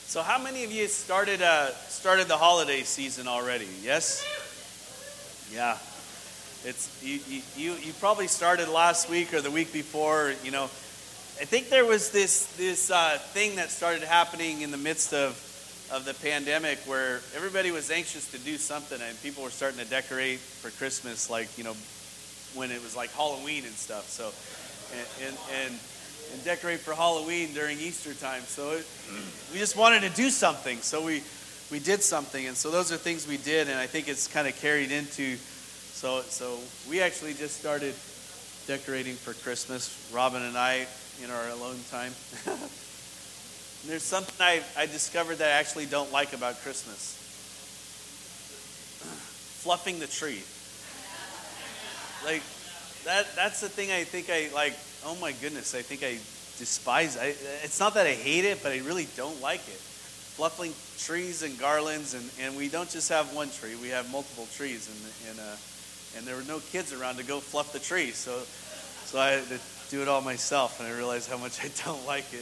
So how many of you started the holiday season already? Yes? Yeah. It's you probably started last week or the week before, you know. I think there was this thing that started happening in the midst of the pandemic where everybody was anxious to do something, and people were starting to decorate for Christmas, like, you know, when it was like Halloween and stuff. So and decorate for Halloween during Easter time. So we just wanted to do something. So we did something. And so those are things we did. And I think it's kind of carried into, so we actually just started decorating for Christmas, Robin and I, in our alone time. There's something I discovered that I actually don't like about Christmas. Fluffing the tree. Like, that's the thing I think I like. Oh my goodness, I think I despise it. It's not that I hate it, but I really don't like it. Fluffing trees and garlands, and we don't just have one tree, we have multiple trees, and there were no kids around to go fluff the tree, so I had to do it all myself, and I realized how much I don't like it.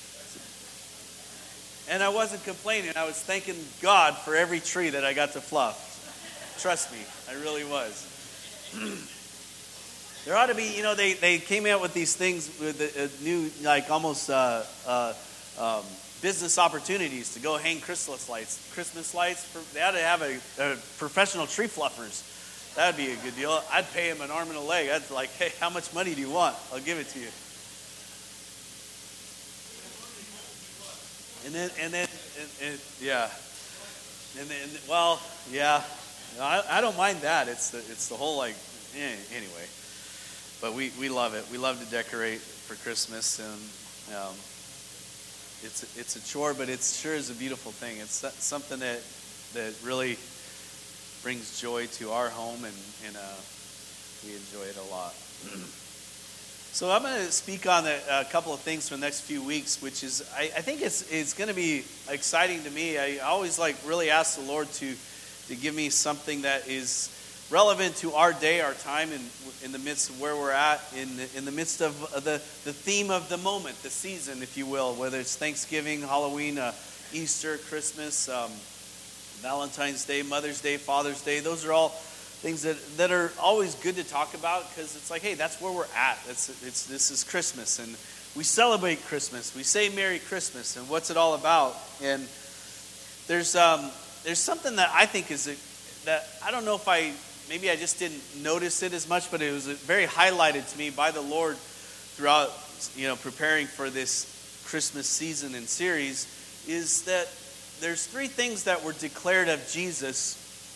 And I wasn't complaining, I was thanking God for every tree that I got to fluff. Trust me, I really was. There ought to be, you know, they came out with these things with a new, like almost business opportunities to go hang Christmas lights. They ought to have a professional tree fluffers. That would be a good deal. I'd pay him an arm and a leg. I'd be like, hey, how much money do you want? I'll give it to you. Well, yeah, I don't mind that. It's the whole like, anyway. But we love it. We love to decorate for Christmas, and it's a chore, but it sure is a beautiful thing. It's something that really brings joy to our home, and we enjoy it a lot. So I'm going to speak on a couple of things for the next few weeks, which is I think it's going to be exciting to me. I always really ask the Lord to give me something that is relevant to our day, our time, in the midst of where we're at, in the midst of the theme of the moment, the season, if you will, whether it's Thanksgiving, Halloween, Easter, Christmas, Valentine's Day, Mother's Day, Father's Day. Those are all things that are always good to talk about, because it's like, hey, that's where we're at. This is Christmas, and we celebrate Christmas. We say Merry Christmas, and what's it all about? And there's something that I think that I don't know if maybe I just didn't notice it as much, but it was very highlighted to me by the Lord throughout, you know, preparing for this Christmas season and series, is that there's three things that were declared of Jesus: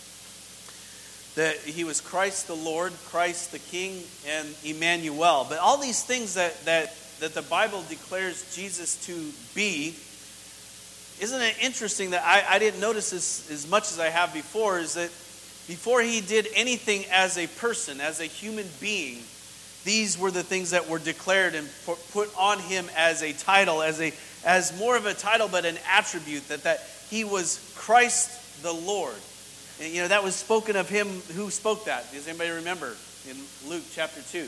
that he was Christ the Lord, Christ the King, and Emmanuel. But all these things that the Bible declares Jesus to be, isn't it interesting that I didn't notice this as much as I have before, is that before he did anything as a person, as a human being, these were the things that were declared and put on him as a title, as more of a title, but an attribute, that he was Christ the Lord. And, you know, that was spoken of him. Who spoke that? Does anybody remember? In Luke chapter 2.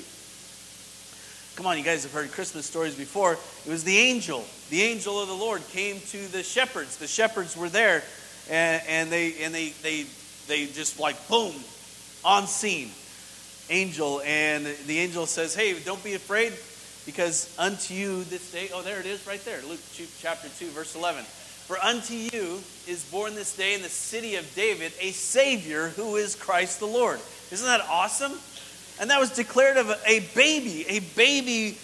Come on, you guys have heard Christmas stories before. It was the angel. The angel of the Lord came to the shepherds. The shepherds were there, and they just like, boom, on scene. Angel, and the angel says, hey, don't be afraid, because unto you this day, oh, there it is right there, Luke chapter 2, verse 11. For unto you is born this day in the city of David a Savior who is Christ the Lord. Isn't that awesome? And that was declared of a baby. A baby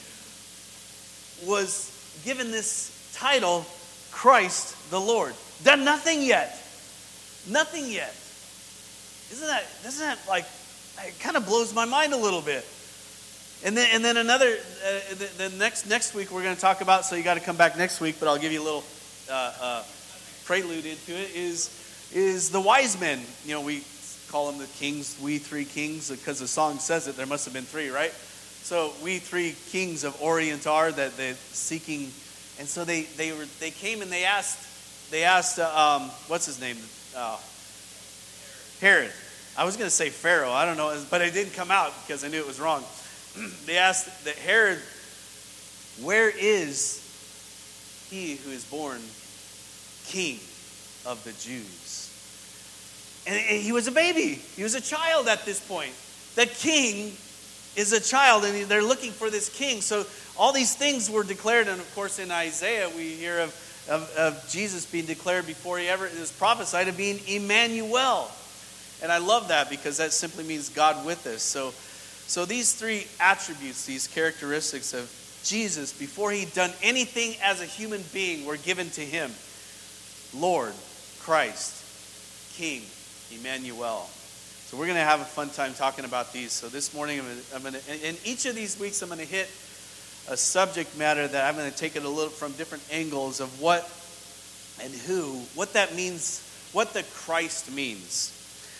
was given this title, Christ the Lord. Done nothing yet. Nothing yet. Doesn't that like, it kind of blows my mind a little bit. And then another, the next week we're going to talk about, so you got to come back next week, but I'll give you a little prelude into it, is the wise men. You know, we call them the kings, we three kings, because the song says it. There must have been three, right? So we three kings of Orient are that they're seeking, and so they came and they asked what's his name? Herod. I was going to say Pharaoh. I don't know, but it didn't come out because I knew it was wrong. They asked that Herod, where is he who is born King of the Jews. And he was a baby. He was a child at this point. The king is a child, and they're looking for this king. So all these things were declared, and of course in Isaiah we hear of Jesus being declared before he ever is prophesied of being Emmanuel. And I love that because that simply means God with us. So these three attributes, these characteristics of Jesus, before he'd done anything as a human being, were given to him. Lord, Christ, King, Emmanuel. So we're going to have a fun time talking about these. So this morning, I'm going to, in each of these weeks, I'm going to hit a subject matter that I'm going to take it a little from different angles of what and who, what that means, what the Christ means.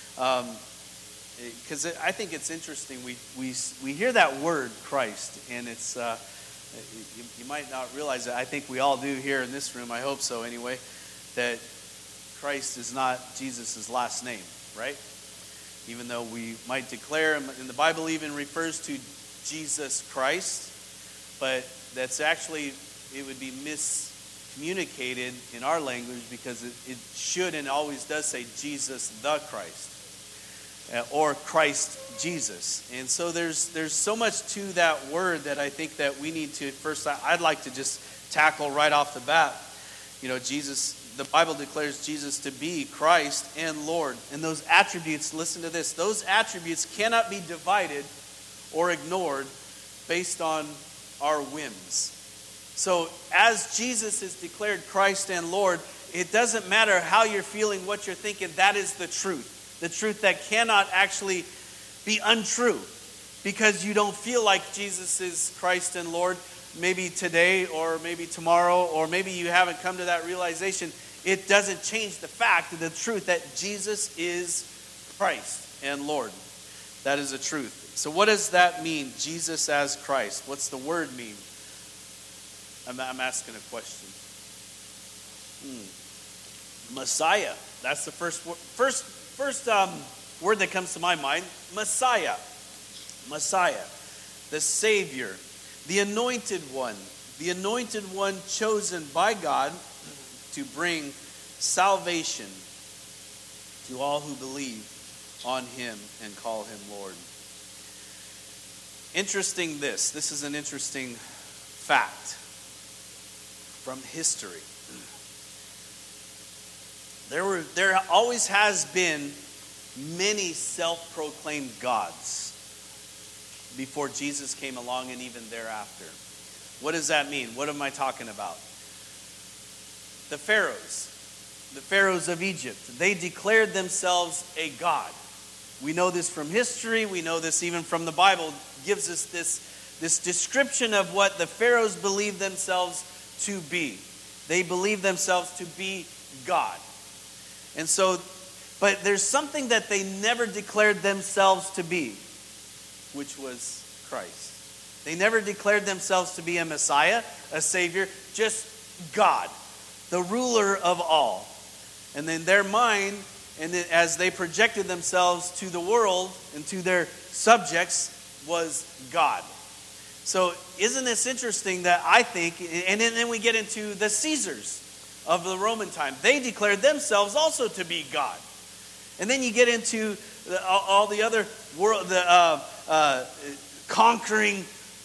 Because I think it's interesting. We hear that word Christ, and it's you might not realize it. I think we all do here in this room. I hope so anyway. That Christ is not Jesus' last name, right? Even though we might declare, and the Bible even refers to Jesus Christ, but that's actually, it would be miscommunicated in our language because it should and always does say Jesus the Christ, or Christ Jesus. And so there's so much to that word that I think that we need to, first, I'd like to just tackle right off the bat. Jesus, the Bible declares Jesus to be Christ and Lord. And those attributes, listen to this, those attributes cannot be divided or ignored based on our whims. So as Jesus is declared Christ and Lord, it doesn't matter how you're feeling, what you're thinking, that is the truth. The truth that cannot actually be untrue because you don't feel like Jesus is Christ and Lord maybe today or maybe tomorrow, or maybe you haven't come to that realization. It doesn't change the fact of the truth that Jesus is Christ and Lord. That is the truth. So what does that mean, Jesus as Christ? What's the word mean? I'm asking a question. Messiah. That's the first word that comes to my mind. Messiah. Messiah. The Savior. The anointed one. The anointed one chosen by God to bring salvation to all who believe on him and call him Lord. Interesting this. This is an interesting fact from history. There always has been many self-proclaimed gods before Jesus came along and even thereafter. What does that mean? What am I talking about? The pharaohs of Egypt, they declared themselves a god. We know this from history. We know this even from the Bible. It gives us this description of what the pharaohs believed themselves to be. They believed themselves to be God. And so, but there's something that they never declared themselves to be, which was Christ. They never declared themselves to be a Messiah, a Savior, just God, the ruler of all. And in their mind, and as they projected themselves to the world and to their subjects, was God. So isn't this interesting that I think, and then we get into the Caesars of the Roman time. They declared themselves also to be God. And then you get into all the other world, conquering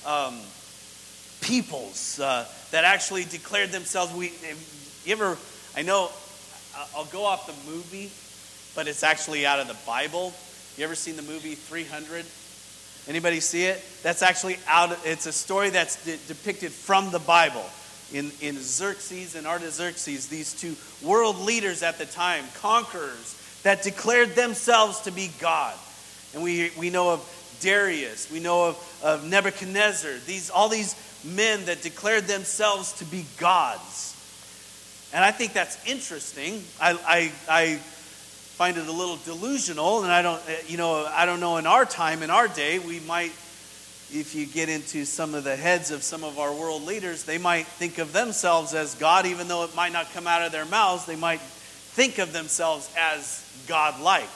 peoples that actually declared themselves. I know, I'll go off the movie, but it's actually out of the Bible. You ever seen the movie 300? Anybody see it? That's actually it's a story that's depicted from the Bible. In Xerxes and Artaxerxes, these two world leaders at the time, conquerors, that declared themselves to be God. And we know of Darius, we know of Nebuchadnezzar, all these men that declared themselves to be gods. And I think that's interesting. I find it a little delusional, and I don't know in our time, in our day, we might, if you get into some of the heads of some of our world leaders, they might think of themselves as God, even though it might not come out of their mouths. They might think of themselves as God-like.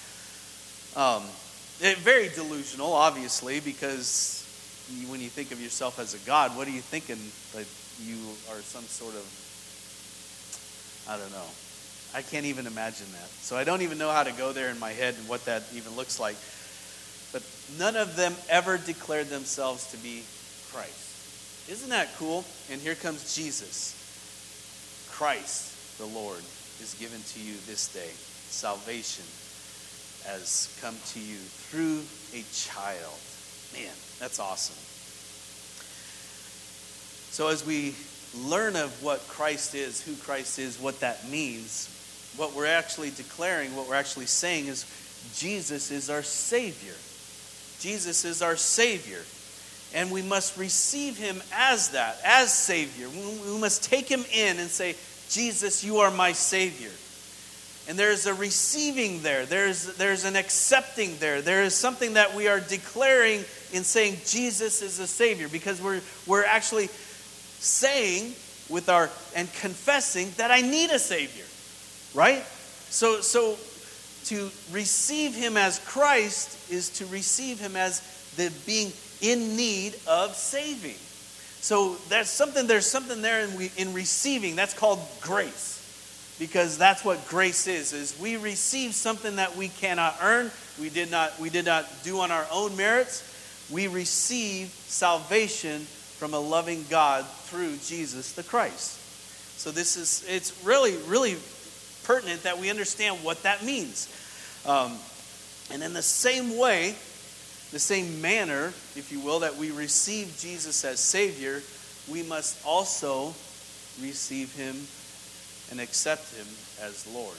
Very delusional, obviously, because when you think of yourself as a God, what are you thinking? That you are some sort of I don't know. I can't even imagine that. So I don't even know how to go there in my head and what that even looks like. But none of them ever declared themselves to be Christ. Isn't that cool? And here comes Jesus. Christ, the Lord, is given to you this day. Salvation has come to you through a child. Man, that's awesome. So as we learn of what Christ is, who Christ is, what that means, what we're actually declaring, what we're actually saying is Jesus is our Savior. Jesus is our Savior. And we must receive him as that, as Savior. We must take him in and say, Jesus, you are my Savior. And there's a receiving there. There's an accepting there. There is something that we are declaring in saying Jesus is a Savior, because we're actually saying and confessing that I need a Savior. Right? So to receive him as Christ is to receive him as the being in need of saving. So there's something there in receiving. That's called grace. Because that's what grace is we receive something that we cannot earn. We did not do on our own merits. We receive salvation from a loving God through Jesus the Christ. So it's really, really pertinent that we understand what that means. And in the same way, the same manner, if you will, that we receive Jesus as Savior, we must also receive him and accept him as Lord.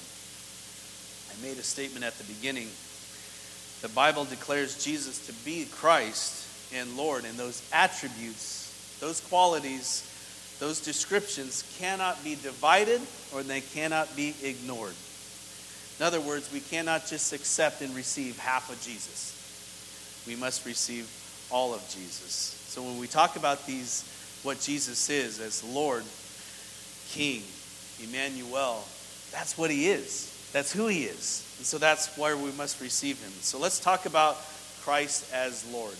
I made a statement at the beginning. The Bible declares Jesus to be Christ and Lord, and those attributes, those qualities, those descriptions cannot be divided or they cannot be ignored. In other words, we cannot just accept and receive half of Jesus. We must receive all of Jesus. So when we talk about what Jesus is as Lord, King, Emmanuel, that's what he is. That's who he is. And so that's why we must receive him. So let's talk about Christ as Lord.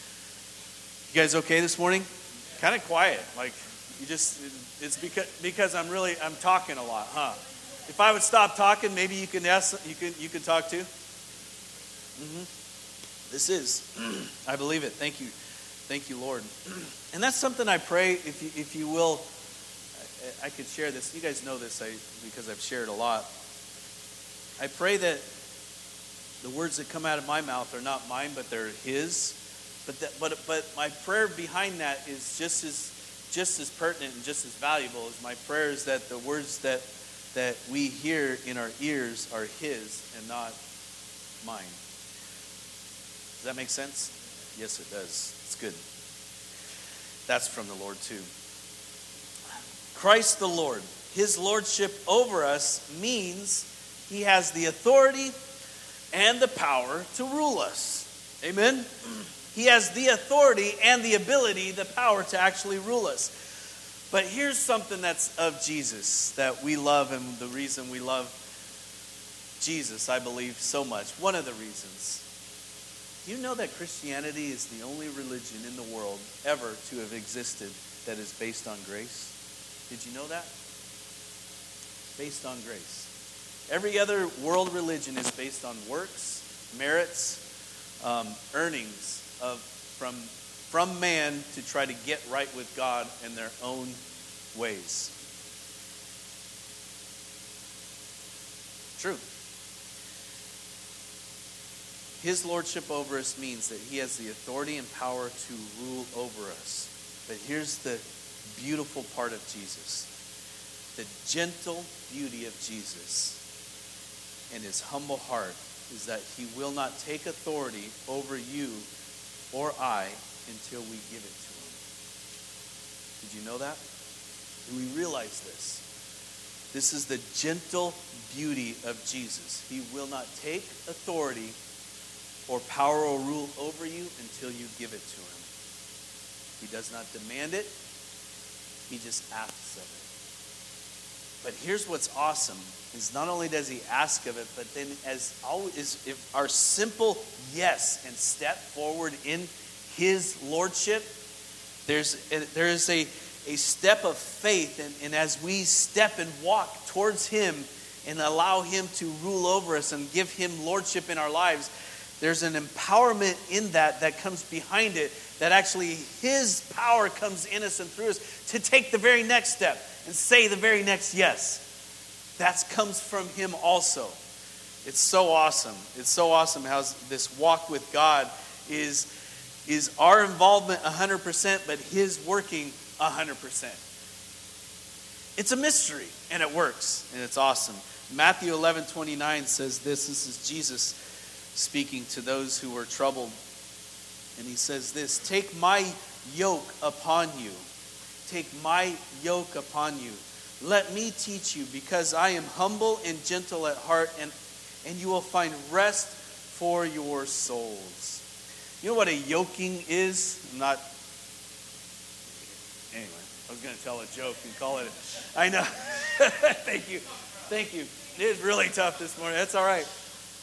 You guys okay this morning? Kind of quiet. Like it's because I'm talking a lot, huh? If I would stop talking, maybe you can talk too. This is, I believe it. Thank you, Lord. And that's something I pray, if you will, I could share this. You guys know this because I've shared a lot. I pray that the words that come out of my mouth are not mine, but they're his. But my prayer behind that is just as pertinent and just as valuable as my prayer is that the words that we hear in our ears are his and not mine. Does that make sense? Yes, it does. It's good. That's from the Lord too. Christ the Lord. His lordship over us means he has the authority and the power to rule us. Amen? He has the authority and the ability, the power to actually rule us. But here's something that's of Jesus that we love, and the reason we love Jesus, I believe, so much. One of the reasons. You know that Christianity is the only religion in the world ever to have existed that is based on grace? Did you know that? Based on grace. Every other world religion is based on works, merits, earnings from man to try to get right with God in their own ways. True. His lordship over us means that he has the authority and power to rule over us. But here's the beautiful part of Jesus. The gentle beauty of Jesus and his humble heart is that he will not take authority over you or I until we give it to him. Did you know that? Do we realize this? This is the gentle beauty of Jesus. He will not take authority or power or rule over you until you give it to him. He does not demand it. He just asks of it. But here's what's awesome, is not only does he ask of it, but then as always, if our simple yes and step forward in his lordship, there is a a step of faith. And as we step and walk towards him and allow him to rule over us and give him lordship in our lives, there's an empowerment in that comes behind it, that actually his power comes in us and through us to take the very next step and say the very next yes. That comes from him also. It's so awesome. It's so awesome how this walk with God is our involvement 100%, but his working 100%. It's a mystery, and it works, and it's awesome. Matthew 11:29 says this. This is Jesus speaking to those who were troubled. And he says this, "Take my yoke upon you. Take my yoke upon you. Let me teach you, because I am humble and gentle at heart, and you will find rest for your souls." You know what a yoking is? Anyway, I was going to tell a joke and call it I know. Thank you. It is really tough this morning. That's all right.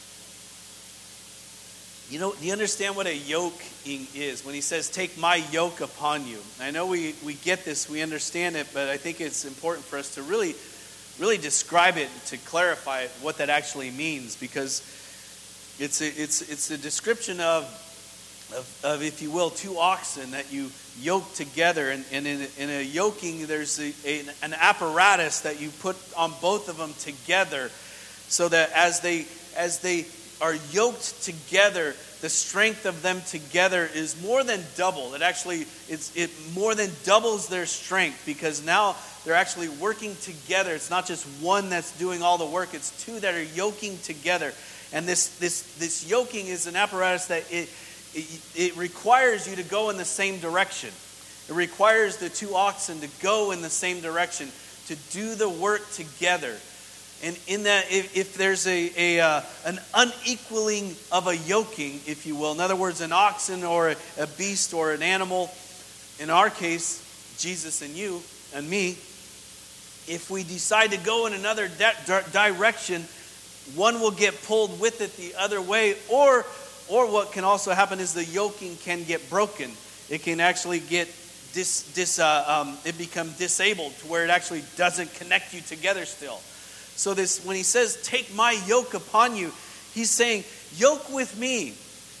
You know, do you understand what a yoking is? When he says, "Take my yoke upon you." I know we get this, we understand it, but I think it's important for us to really describe it, to clarify it, what that actually means, because it's a description of, if you will, two oxen that you yoke together. And in a yoking, there's an apparatus that you put on both of them together, so that as they are yoked together, the strength of them together is more than double. It more than doubles their strength, because now they're actually working together. It's not just one that's doing all the work, it's two that are yoking together. And this yoking is an apparatus that it requires you to go in the same direction. It requires the two oxen to go in the same direction, to do the work together. And in that, if there's an unequaling of a yoking, if you will, in other words, an oxen or a beast or an animal, in our case, Jesus and you and me, if we decide to go in another direction, one will get pulled with it the other way, or what can also happen is the yoking can get broken. It can actually get it become disabled to where it actually doesn't connect you together still. So when he says, "Take my yoke upon you," he's saying, yoke with me,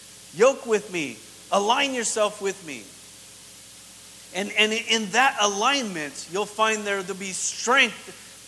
align yourself with me. And in that alignment, you'll find there'll be strength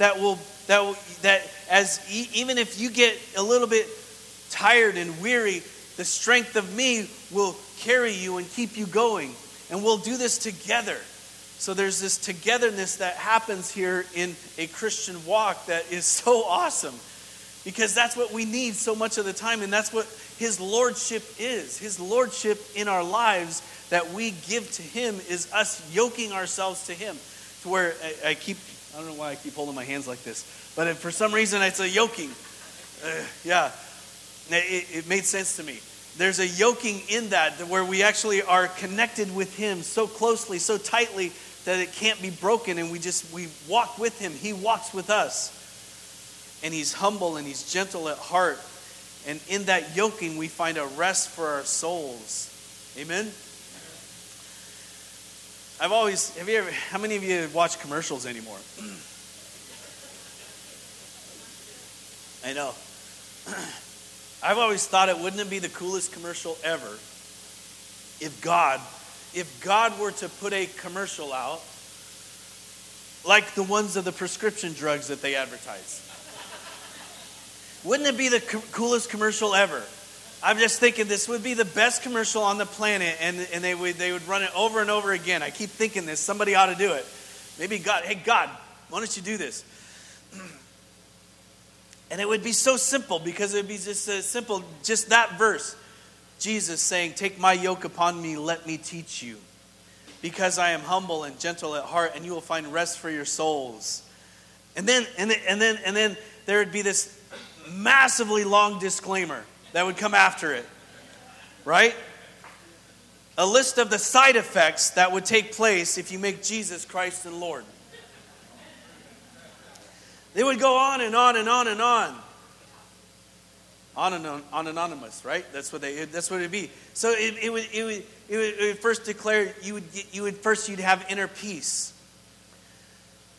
even if you get a little bit tired and weary, the strength of me will carry you and keep you going. And we'll do this together. So there's this togetherness that happens here in a Christian walk that is so awesome, because that's what we need so much of the time, and that's what his lordship is. His lordship in our lives that we give to him is us yoking ourselves to him. To where I don't know why I keep holding my hands like this, but for some reason it's a yoking. It made sense to me. There's a yoking in that where we actually are connected with him so closely, so tightly, that it can't be broken, and we walk with him. He walks with us. And he's humble and he's gentle at heart. And in that yoking, we find a rest for our souls. Amen? How many of you watch commercials anymore? I know. I've always thought wouldn't it be the coolest commercial ever if God were to put a commercial out like the ones of the prescription drugs that they advertise. Wouldn't it be the coolest commercial ever? I'm just thinking this would be the best commercial on the planet, and they would run it over and over again. I keep thinking this. Somebody ought to do it. Maybe God, hey God, why don't you do this? And it would be so simple, because it would be just simple, just that verse. Jesus saying, "Take my yoke upon me, let me teach you. Because I am humble and gentle at heart, and you will find rest for your souls." And then there would be this massively long disclaimer that would come after it. Right? A list of the side effects that would take place if you make Jesus Christ and Lord. They would go on and on and on and on. On anonymous, right? That's what it'd be. So it would first declare you'd have inner peace.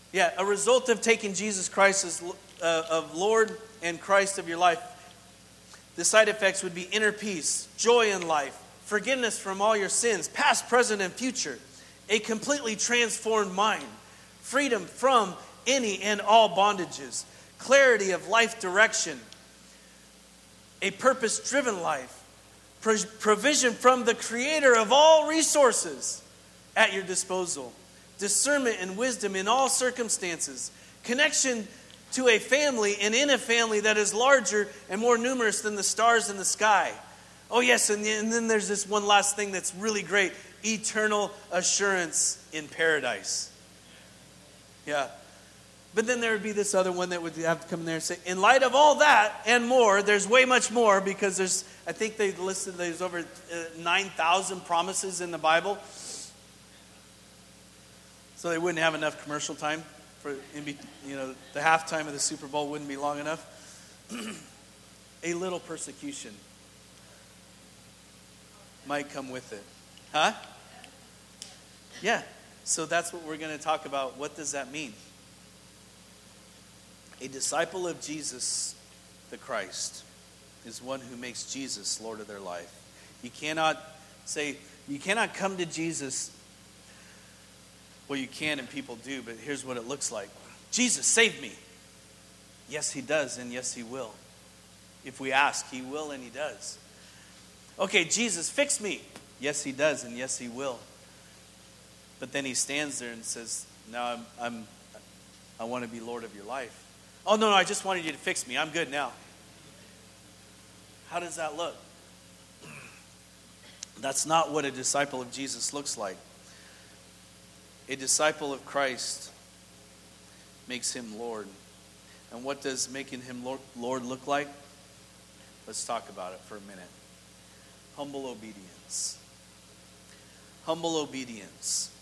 Yeah, a result of taking Jesus Christ as of Lord and Christ of your life, the side effects would be inner peace, joy in life, forgiveness from all your sins, past, present, and future, a completely transformed mind, freedom from any and all bondages, clarity of life direction, a purpose-driven life, provision from the Creator of all resources at your disposal, discernment and wisdom in all circumstances, connection to a family and in a family that is larger and more numerous than the stars in the sky. Oh yes, and then there's this one last thing that's really great, eternal assurance in paradise. Yeah. But then there would be this other one that would have to come in there and say, in light of all that and more, there's way much more, because I think they listed there's over 9,000 promises in the Bible. So they wouldn't have enough commercial time for, the halftime of the Super Bowl wouldn't be long enough. A little persecution might come with it. Huh? Yeah. So that's what we're going to talk about. What does that mean? A disciple of Jesus, the Christ, is one who makes Jesus Lord of their life. You cannot come to Jesus. Well, you can, and people do, but here's what it looks like. Jesus, save me. Yes, he does, and yes, he will. If we ask, he will, and he does. Okay, Jesus, fix me. Yes, he does, and yes, he will. But then he stands there and says, "Now I want to be Lord of your life." "Oh, no, I just wanted you to fix me. I'm good now." How does that look? That's not what a disciple of Jesus looks like. A disciple of Christ makes him Lord. And what does making him Lord look like? Let's talk about it for a minute. Humble obedience. Humble obedience.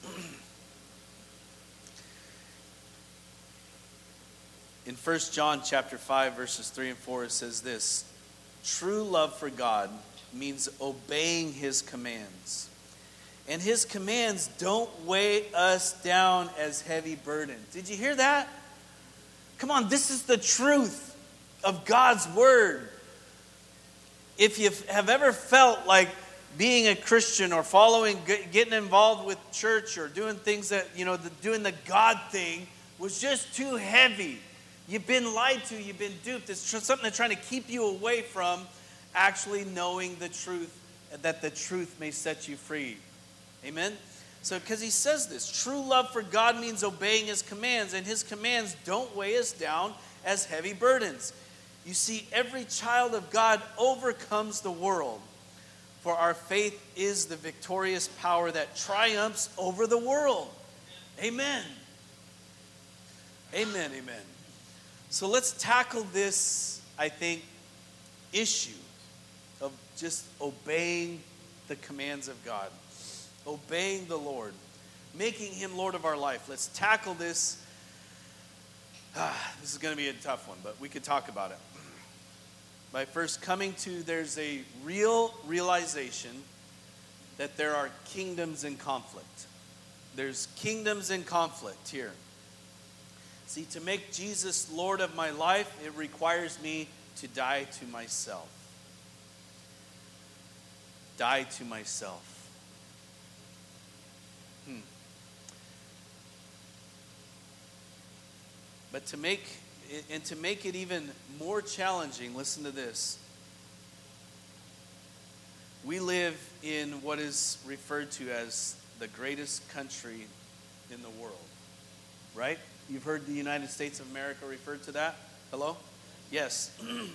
In 1 John chapter 5, verses 3 and 4, it says this: true love for God means obeying his commands. And his commands don't weigh us down as heavy burdens. Did you hear that? Come on, this is the truth of God's word. If you have ever felt like being a Christian or getting involved with church or doing things that, doing the God thing was just too heavy. You've been lied to, you've been duped. It's something that's trying to keep you away from actually knowing the truth, that the truth may set you free. Amen? So, because he says this, true love for God means obeying his commands, and his commands don't weigh us down as heavy burdens. You see, every child of God overcomes the world, for our faith is the victorious power that triumphs over the world. Amen. Amen, amen. So let's tackle this, I think, issue of just obeying the commands of God. Obeying the Lord. Making him Lord of our life. Let's tackle this. This is going to be a tough one, but we could talk about it. By first coming to, there's a realization that there are kingdoms in conflict. There's kingdoms in conflict here. See, to make Jesus Lord of my life, it requires me to die to myself. Die to myself. But to make it even more challenging, listen to this. We live in what is referred to as the greatest country in the world. Right? You've heard the United States of America referred to that? Hello? Yes.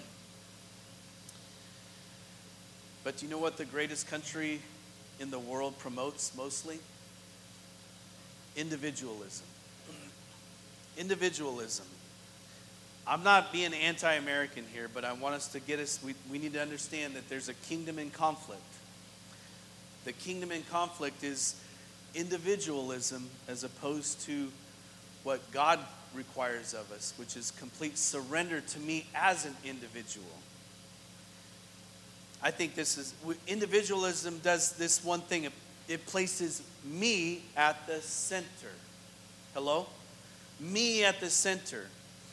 But do you know what the greatest country in the world promotes mostly? Individualism. Individualism. I'm not being anti-American here, but I want us to we need to understand that there's a kingdom in conflict. The kingdom in conflict is individualism as opposed to what God requires of us, which is complete surrender to me as an individual. I think individualism does this one thing. It places me at the center. Hello? me at the center.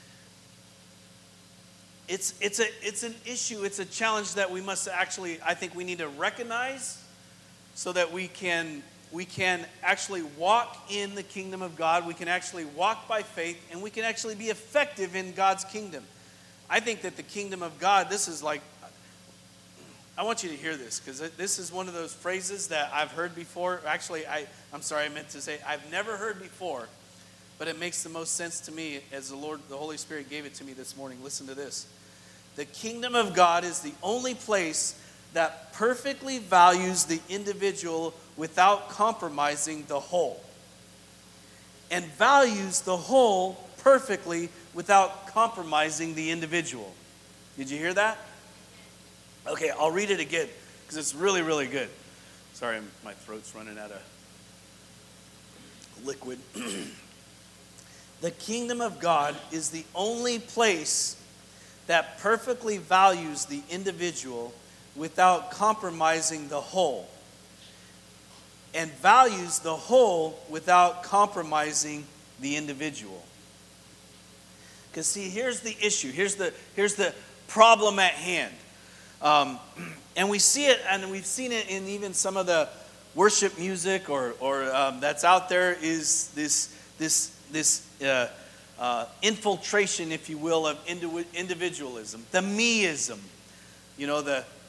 It's an issue, it's a challenge that we must actually, I think we need to recognize so that we can actually walk in the kingdom of God. We can actually walk by faith, and we can actually be effective in God's kingdom. I think that the kingdom of God, this is like, I want you to hear this, because this is one of those phrases that I've heard before. Actually, I'm sorry, I meant to say I've never heard before, but it makes the most sense to me as the Holy Spirit gave it to me this morning. Listen to this. The kingdom of God is the only place that perfectly values the individual without compromising the whole, and values the whole perfectly without compromising the individual. Did you hear that? Okay, I'll read it again because it's really, really good. Sorry, my throat's running out of liquid. The kingdom of God is the only place that perfectly values the individual without compromising the whole, and values the whole without compromising the individual. Because see, here's the issue. Here's the problem at hand. And we see it, and we've seen it in even some of the worship music or that's out there, is this infiltration, if you will, of individualism, the meism. You know,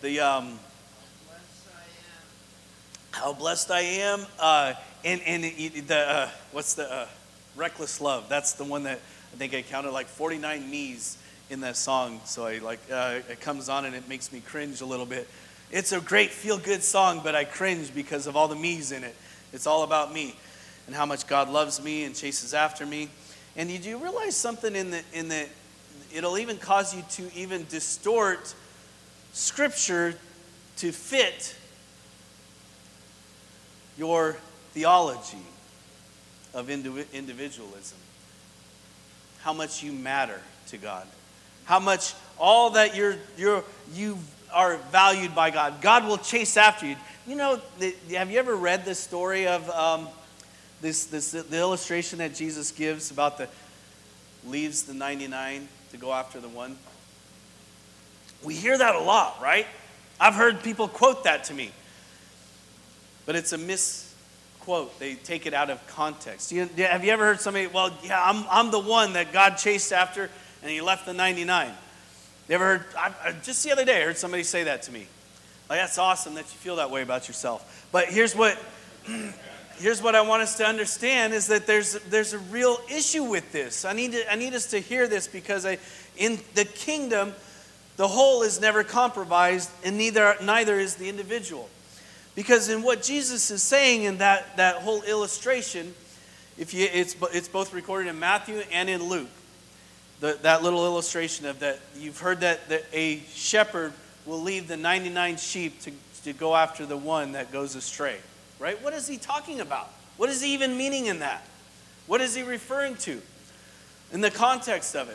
how blessed I am, and the what's the reckless love? That's the one that I think I counted like 49 me's in that song. So it comes on and it makes me cringe a little bit. It's a great feel-good song, but I cringe because of all the me's in it. It's all about me and how much God loves me and chases after me. And did you realize something in the it'll even cause you to even distort Scripture to fit your theology of individualism. How much you matter to God. How much all that you are valued by God. God will chase after you. You know, have you ever read this story of the illustration that Jesus gives about the leaves the 99 to go after the one? We hear that a lot, right? I've heard people quote that to me. But it's a misquote. They take it out of context. Have you ever heard somebody, well, yeah, I'm the one that God chased after and he left the 99. You ever heard, just the other day I heard somebody say that to me. Like, that's awesome that you feel that way about yourself. But here's what I want us to understand is that there's a real issue with this. I need us to hear this, because in the kingdom, the whole is never compromised, and neither is the individual. Because in what Jesus is saying in that whole illustration, it's both recorded in Matthew and in Luke. That little illustration of that, you've heard that a shepherd will leave the 99 sheep to go after the one that goes astray. Right? What is he talking about? What is he even meaning in that? What is he referring to in the context of it?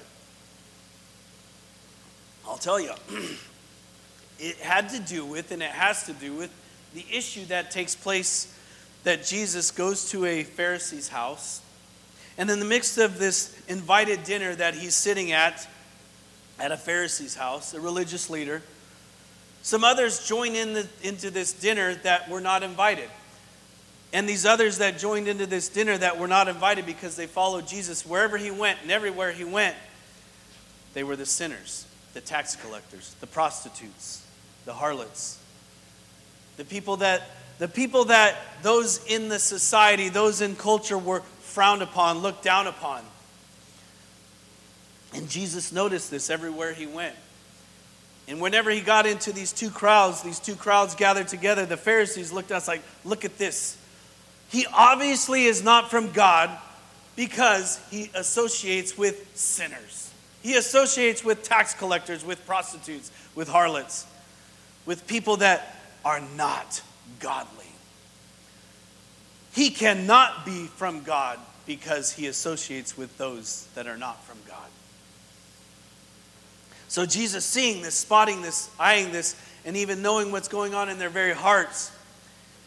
I'll tell you. It had to do with, and it has to do with, the issue that takes place that Jesus goes to a Pharisee's house. And in the midst of this invited dinner that he's sitting at a Pharisee's house, a religious leader, some others join into this dinner that were not invited. And these others that joined into this dinner that were not invited because they followed Jesus wherever he went and everywhere he went, they were the sinners, the tax collectors, the prostitutes, the harlots, the people that those in the society, those in culture were frowned upon, looked down upon. And Jesus noticed this everywhere he went. And whenever he got into these two crowds gathered together, the Pharisees looked at us like, look at this. He obviously is not from God because he associates with sinners. He associates with tax collectors, with prostitutes, with harlots, with people that are not godly. He cannot be from God because he associates with those that are not from God. So Jesus, seeing this, spotting this, eyeing this, and even knowing what's going on in their very hearts,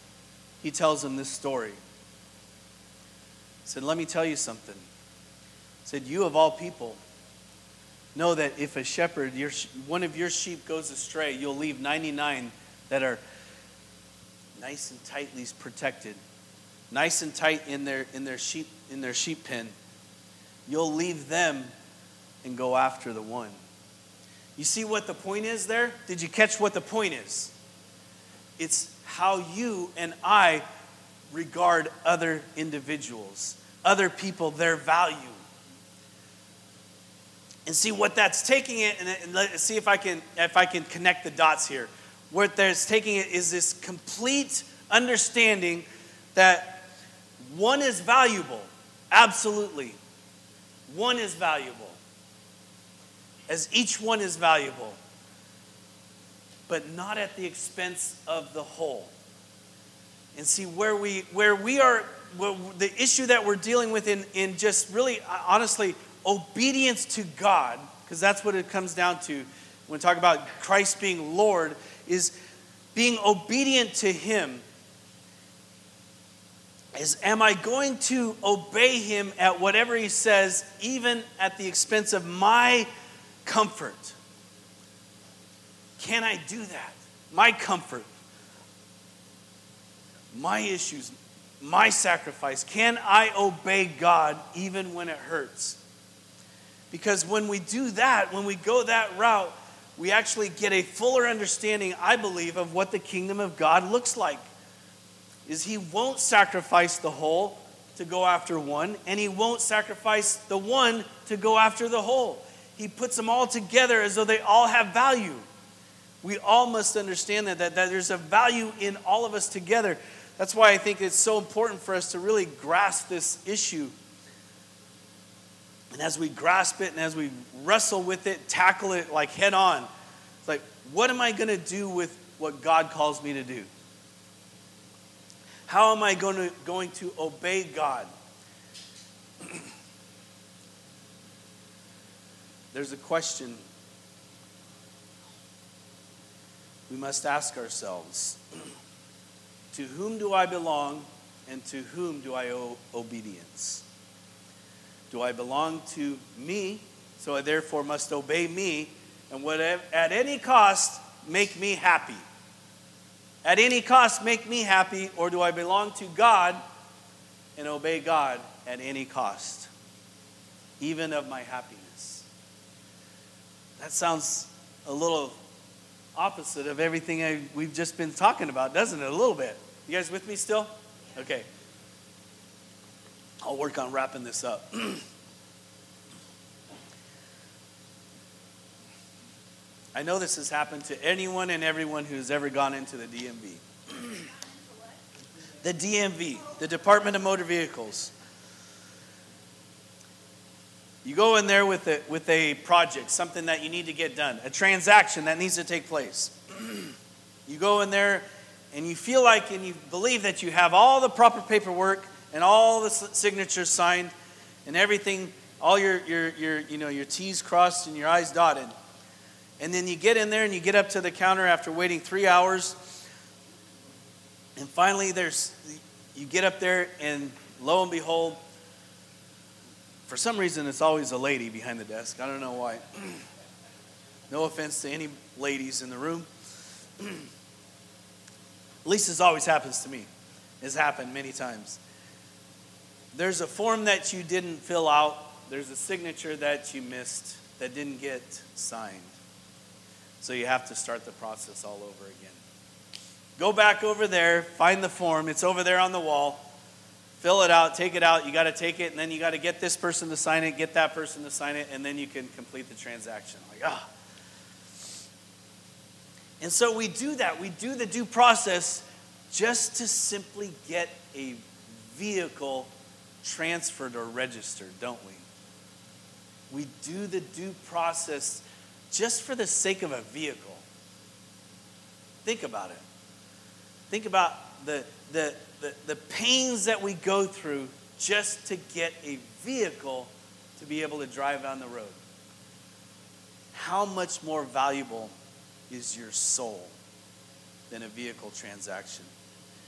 he tells them this story. He said, let me tell you something. said, you of all people, know that if a shepherd, one of your sheep goes astray, you'll leave 99 that are nice and tightly protected, nice and tight in their sheep pen. You'll leave them and go after the one. You see what the point is there? Did you catch what the point is? It's how you and I regard other individuals, other people, their value. And see what that's taking it, and let's see if I can connect the dots here. What that's taking it is this complete understanding that one is valuable. Absolutely. One is valuable. As each one is valuable. But not at the expense of the whole. And see where we are, the issue that we're dealing with in just really, honestly, obedience to God, because that's what it comes down to when we talk about Christ being Lord, is being obedient to Him. Am I going to obey Him at whatever He says, even at the expense of my comfort? Can I do that? My comfort, my issues, my sacrifice. Can I obey God even when it hurts? Because when we do that, when we go that route, we actually get a fuller understanding, I believe, of what the kingdom of God looks like. Is He won't sacrifice the whole to go after one, and He won't sacrifice the one to go after the whole. He puts them all together as though they all have value. We all must understand that there's a value in all of us together. That's why I think it's so important for us to really grasp this issue. And as we grasp it and as we wrestle with it, tackle it like head on, it's like, what am I going to do with what God calls me to do? How am I going to obey God? There's a question we must ask ourselves. To whom do I belong, and to whom do I owe obedience? Do I belong to me, so I therefore must obey me, and whatever, at any cost, make me happy? At any cost, make me happy, or do I belong to God and obey God at any cost, even of my happiness? That sounds a little opposite of everything we've just been talking about, doesn't it? A little bit. You guys with me still? Okay. I'll work on wrapping this up. I know this has happened to anyone and everyone who's ever gone into the DMV. The DMV, the Department of Motor Vehicles. You go in there with a project, something that you need to get done, a transaction that needs to take place. You go in there and you feel like and you believe that you have all the proper paperwork and all the signatures signed and everything, all your T's crossed and your I's dotted. And then you get in there and you get up to the counter after waiting 3 hours. And finally you get up there and lo and behold, for some reason it's always a lady behind the desk. I don't know why. No offense to any ladies in the room. At least this always happens to me. It's happened many times. There's a form that you didn't fill out. There's a signature that you missed that didn't get signed. So you have to start the process all over again. Go back over there, find the form. It's over there on the wall. Fill it out, take it out. You got to take it, and then you got to get this person to sign it, get that person to sign it, and then you can complete the transaction. And so we do that. We do the due process just to simply get a vehicle transferred or registered, don't we? We do the due process just for the sake of a vehicle. Think about it. Think about the pains that we go through just to get a vehicle to be able to drive on the road. How much more valuable is your soul than a vehicle transaction?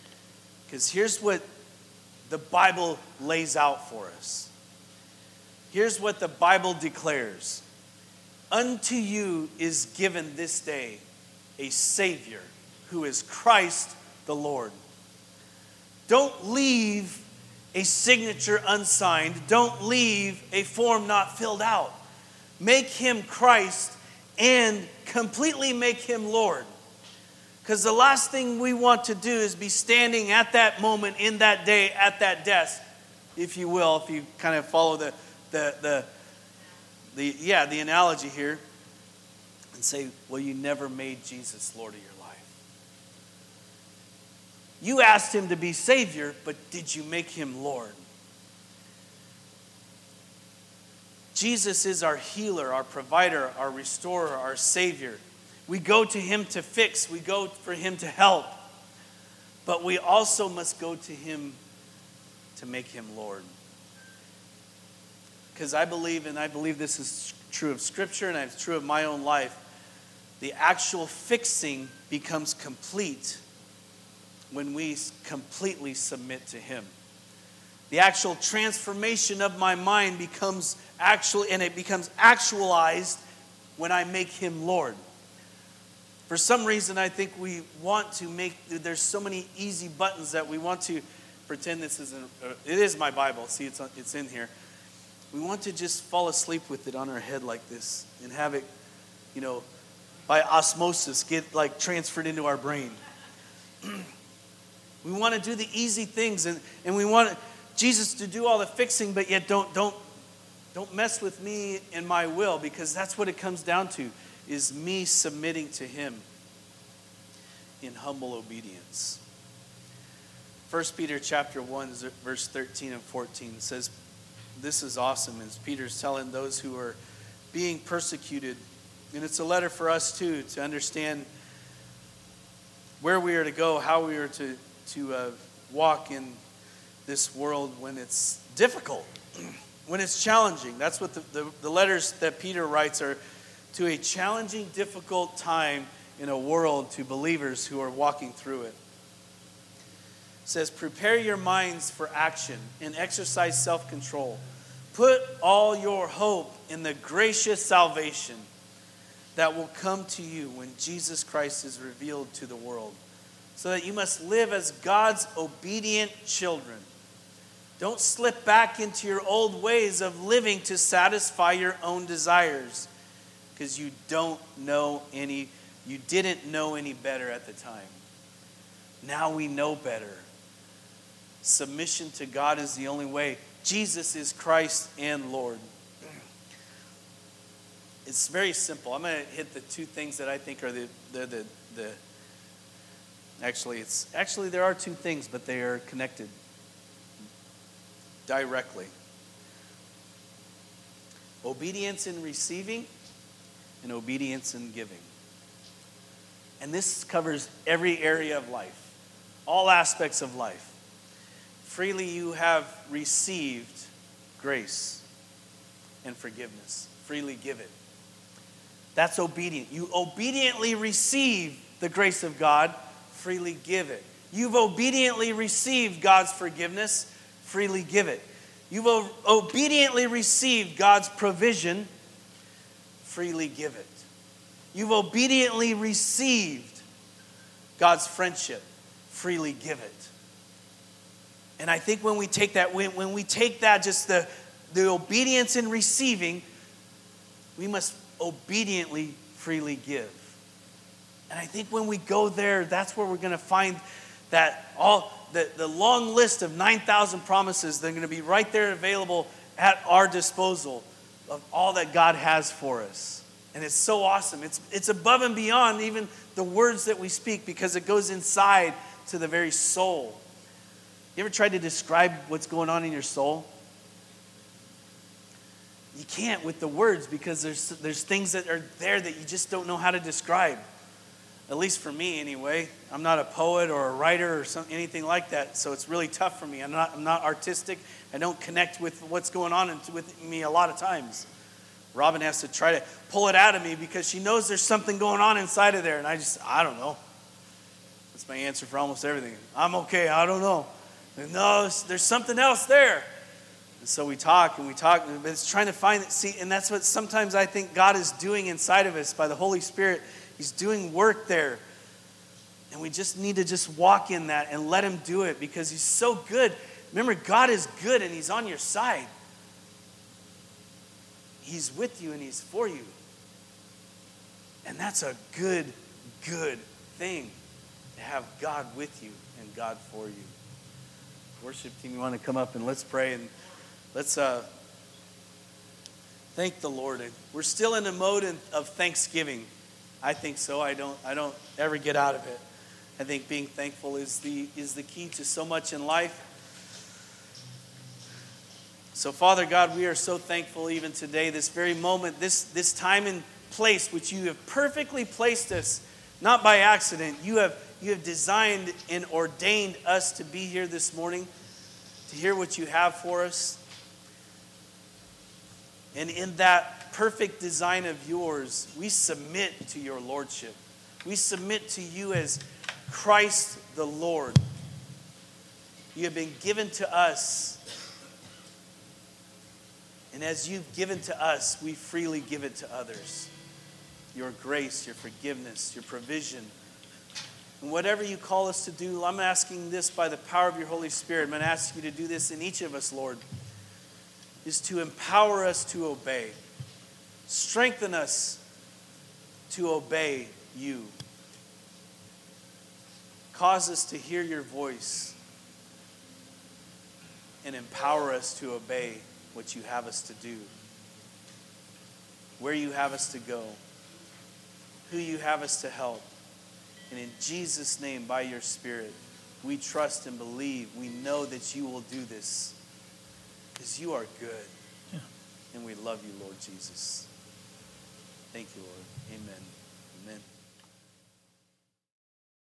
Because here's what the Bible lays out for us. Here's what the Bible declares. Unto you is given this day a Savior, who is Christ the Lord. Don't leave a signature unsigned. Don't leave a form not filled out. Make him Christ and completely make him Lord. Because the last thing we want to do is be standing at that moment, in that day, at that desk, if you will, if you kind of follow the analogy here, and say, well, you never made Jesus Lord of your life. You asked him to be Savior, but did you make him Lord? Jesus is our healer, our provider, our restorer, our Savior. We go to him to fix. We go for him to help. But we also must go to him to make him Lord. Because I believe this is true of Scripture and it's true of my own life, the actual fixing becomes complete when we completely submit to him. The actual transformation of my mind becomes actualized when I make him Lord. For some reason, I think we want to there's so many easy buttons that we want to pretend this isn't, it is my Bible. See, it's in here. We want to just fall asleep with it on our head like this and have it, by osmosis, get transferred into our brain. We want to do the easy things and we want Jesus to do all the fixing, but yet don't mess with me and my will, because that's what it comes down to, is me submitting to him in humble obedience. 1 Peter chapter 1, verse 13 and 14 says, this is awesome, as Peter's telling those who are being persecuted. And it's a letter for us too, to understand where we are to go, how we are to walk in this world when it's difficult, when it's challenging. That's what the letters that Peter writes are, to a challenging, difficult time in a world, to believers who are walking through it. It says, prepare your minds for action and exercise self-control. Put all your hope in the gracious salvation that will come to you when Jesus Christ is revealed to the world, so that you must live as God's obedient children. Don't slip back into your old ways of living to satisfy your own desires, because you didn't know any better at the time. Now we know better. Submission to God is the only way. Jesus is Christ and Lord. It's very simple. I'm going to hit the two things that I think are Actually, there are two things, but they are connected directly. Obedience in receiving and obedience in giving. And this covers every area of life, all aspects of life. Freely you have received grace and forgiveness. Freely give it. That's obedient. You obediently receive the grace of God. Freely give it. You've obediently received God's forgiveness. Freely give it. You've obediently received God's provision. Freely give it. You've obediently received God's friendship. Freely give it. And I think when we take that, just the obedience in receiving, we must obediently freely give. And I think when we go there, that's where we're going to find that all the long list of 9,000 promises, they're going to be right there available at our disposal of all that God has for us. And it's so awesome. It's above and beyond even the words that we speak, because it goes inside to the very soul. You ever tried to describe what's going on in your soul? You can't with the words, because there's things that are there that you just don't know how to describe. At least for me, anyway. I'm not a poet or a writer or anything like that, so it's really tough for me. I'm not artistic. I don't connect with what's going on with me a lot of times. Robin has to try to pull it out of me because she knows there's something going on inside of there, and I don't know. That's my answer for almost everything. I'm okay. I don't know. No, there's something else there. And so we talk, but it's trying to find it. See, and that's what sometimes I think God is doing inside of us by the Holy Spirit. He's doing work there. And we just need to just walk in that and let him do it because he's so good. Remember, God is good and he's on your side. He's with you and he's for you. And that's a good thing to have God with you and God for you. Worship team, you want to come up and let's pray and let's thank the Lord. We're still in a mode of thanksgiving. I think so. I don't ever get out of it. I think being thankful is the key to so much in life. So Father God, we are so thankful even today, this very moment, this time and place which you have perfectly placed us, not by accident. You have designed and ordained us to be here this morning, to hear what you have for us. And in that perfect design of yours, we submit to your lordship. We submit to you as Christ the Lord. You have been given to us. And as you've given to us, we freely give it to others. Your grace, your forgiveness, your provision. And whatever you call us to do, I'm asking this by the power of your Holy Spirit. I'm going to ask you to do this in each of us, Lord, is to empower us to obey. Strengthen us to obey you. Cause us to hear your voice and empower us to obey what you have us to do, where you have us to go, who you have us to help. And in Jesus' name, by your Spirit, we trust and believe. We know that you will do this because you are good. Yeah. And we love you, Lord Jesus. Thank you, Lord. Amen.